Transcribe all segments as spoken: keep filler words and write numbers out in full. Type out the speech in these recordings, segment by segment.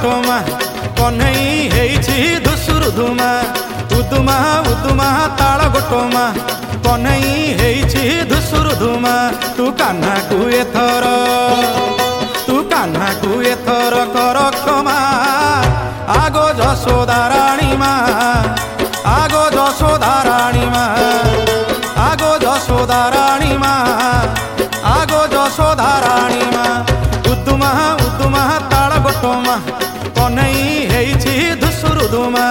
गोटमा कन्हई हेइछि धुसुरु धुमा उदुमा उदुमा ताल गोटमा कन्हई हेइछि धुसुरु धुमा तू कान्हा को एथर तू कान्हा को एथर कर क्षमा आगो यशोदा रानी मा आगो यशोदा रानी मा आगो यशोदा रानी मा आगो यशोदा रानी मा उदुमा उदुमा ताल गोटमा कन्हई हेइछि धुसुरु धुमा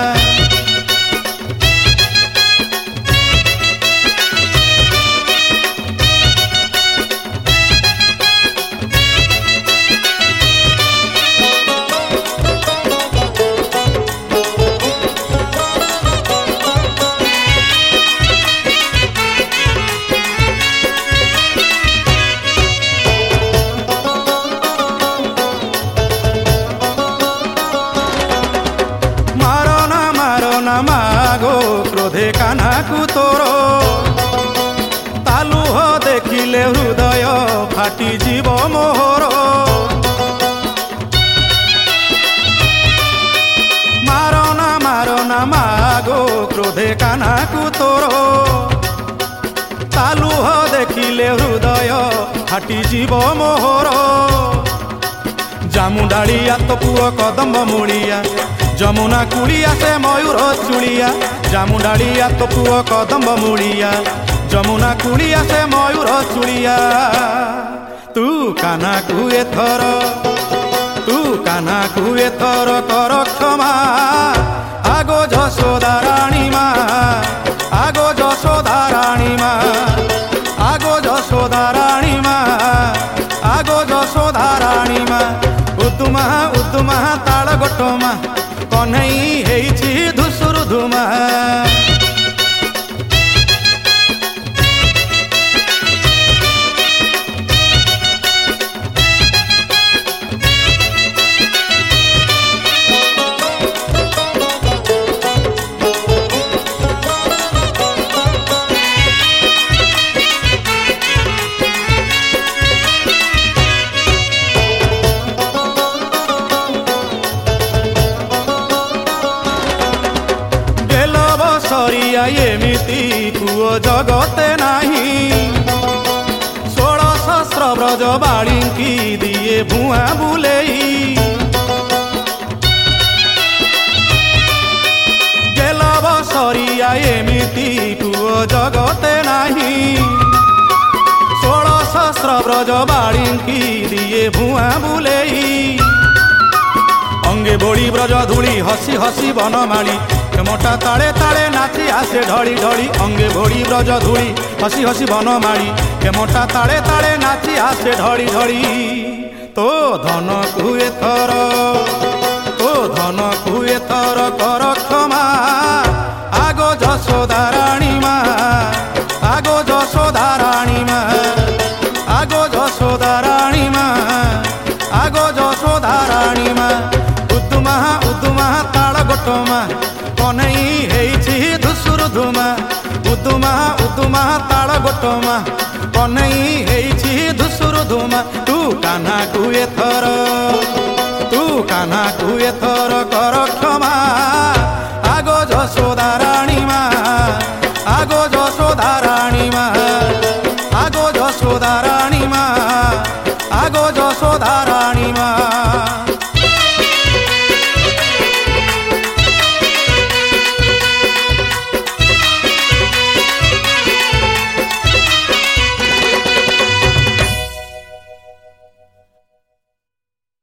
मागो क्रोधे कान्हा को तोरो तालुह देखिले हृदय फाटी जीव मोहर मारना मारना मागो क्रोधे कान्हा को तोरो तालुह देखिले हृदय फाटी जीव मोहर जामुडालिया तो पुओ कदम्ब मूलिया जमुना कुड़िया से मयूर चुड़िया जामुडालिया तो पुओ कदम्ब मूलिया जमुना कुड़िया से मयूर चुड़िया तू कान्हा को एथर तू कान्हा को एथर कर क्षमा आगो यशोदा रानी मा आगो यशोदा रानी मा आगो यशोदा रानी मा आगो यशोदा रानी मा उदुमा उदुमा ताल गोटमा कन्हई हेइछि धुसुरु धुमा सरिया एमिति पुओ जगते नाही षोड़ सहस्र ब्रज बालिंकी दिए भुआ बुलेई गेलव सरिया एमिति पुओ जगते नाही षोड़ सहस्र ब्रज बालिंकी दिए भुआ बुलेई अंगे बोली ब्रज धूली हसी हसी बनमाली मोटा ताले ताले नाची आसे ढली ढली अंगे भोड़ी ब्रज धूली हसी हसी बनमाली के मोटा ताले ताले नाची आसे ढली ढली तो धन को एथर तो धन को एथर कर क्षमा आगो यशोदा रानी मा आगो यशोदा रानी मा आगो यशोदा रानी मा आगो यशोदा रानी मा उदुमा उदुमा ताल गोटमा कन्हई हेइछि धुसुरु धुमा उदुमा उदुमा ताल गोटमा कन्हई हेइछि धुसुरु धुमा तू कान्हा को एथर तू कान्हा को एथर कर क्षमा आगो यशोदा रानी मा